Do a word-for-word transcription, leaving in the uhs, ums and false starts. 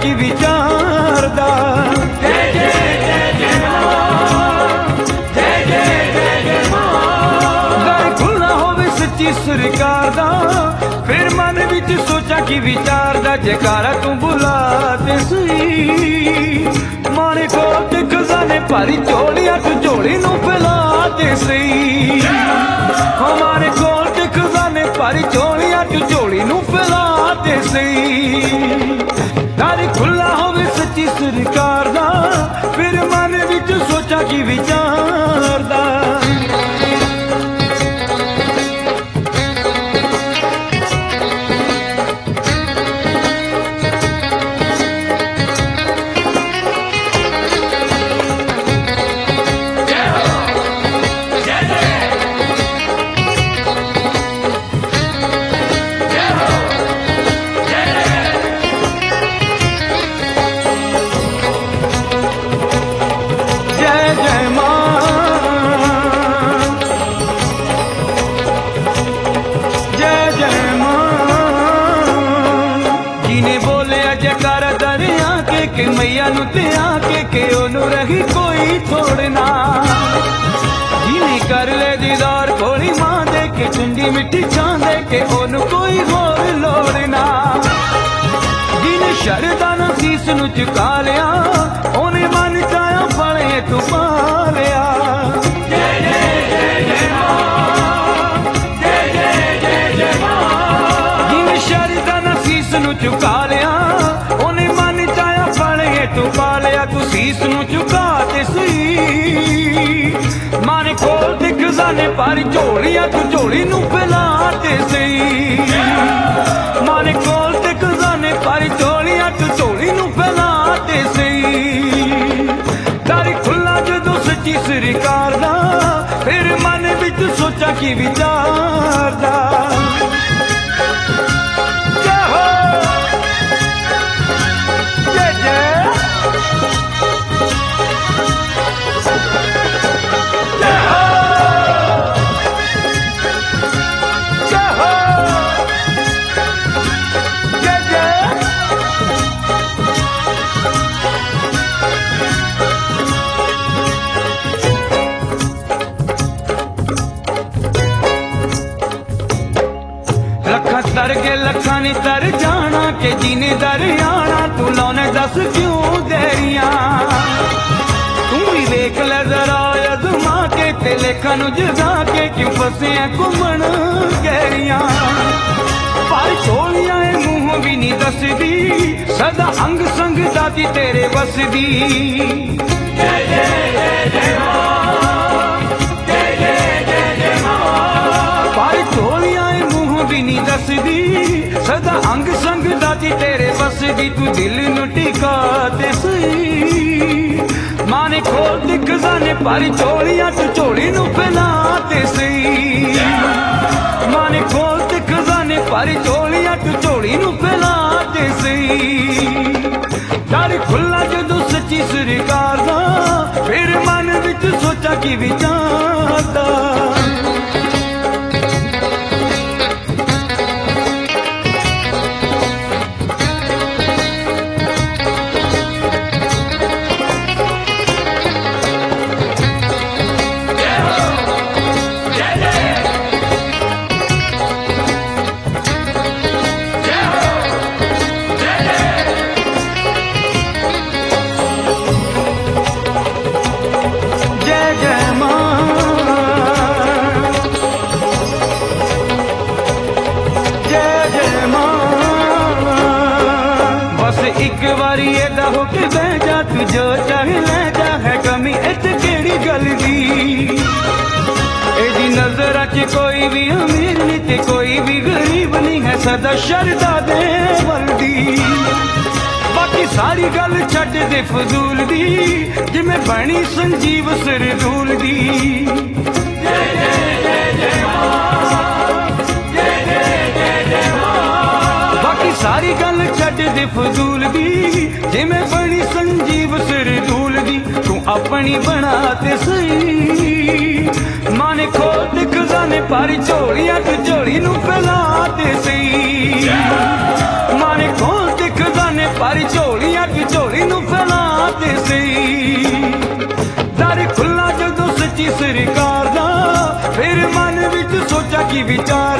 की विचारदा। जय जय जय जय मां, जय जय जय जय मां। दर खुला होवे सच्ची सरकार दा, फिर मन विच सोचा की विचारदा। जयकारा तू बुला ते सही, माने खोल ते खजाने भरी झोलियां तू झोली नू फैला ते सही। हमारे खोल ते खजाने भरी झोलियां तू झोली नू फैला ते सही। दर खुला होवे सच्ची सरकार दा, फिर मन विच सोचा की विचारदा। के मैया नु ते आके के ओनू रही कोई छोड़ना। जिन्हें कर ले दीदार कोली मां दे के चुंगी मिट्टी छां दे के ओनू कोई होर लोड़ना। जिन्हें शरदा ना सीस नु झुका लिया, ओने मन चाया फले तू पा लिया। जय जय जय जय मां, जय जय जय जय मां। जिन्हें शरदा ना सीस नु झुका लिया, ओने मन चाया तू पालिया। तू सीस नू चुका ते सही, माने खोल ते खजाने भरी झोलियां तू झोली नू फैला ते सही। माने खोल ते खजाने भरी झोलियां तू झोली नू फैला ते सही। दर खुला जदों सच्ची सरकार दा, फिर मन विच सोचा की विचारदा। तर के लखा नी तर जाना के जीने दर आना। तू लौने दस क्यों देरिया, तू भी वेख ले जरा अजमा के ते लेखा नू जगा के क्यों फसे घूमन गहरिया। पर छोलियां मुंह भी नहीं दसदी, सदा अंग संग दादी तेरे बसदी। जय जय जय जय मां, जय जय जय जय मां। पर छोलियां मुंह भी नहीं दसदी, सदा अंग संग दादी तेरे बसदी। तू दिल नू टिका ते सही, माने खोल ते खजाने भरी झोलियां तू झोली नू फैला ते सही। माने खोल ते खजाने भरी झोलियां तू झोली नू फैला ते सही। दर खुला जदों सच्ची सरकार दा, फिर मन विच सोचा की विचारदा। एक बारी एदा हो के बह जा, तू जो चाहे ले जा। है कमी इच केड़ी गल दी, एदी नजर च कोई भी अमीर नहीं ते कोई भी गरीब नहीं है, सदा शरदा दे वल्दी। बाकी सारी गल छड्ड दे फजूल दी, जिमें बनी संजीव सरदूल दी। जय जय जय जय मां, जय जय जय जय मां। बाकी सारी गल छड्ड दे फजूल दी, जिमें बनी संजीव सरदूल दी। तू अपनी बना ते सही, माने खोल ते खजाने भरी झोलियां तू झोली नू फैला ते सही। माने खोल ते खजाने भरी झोलियां की विचार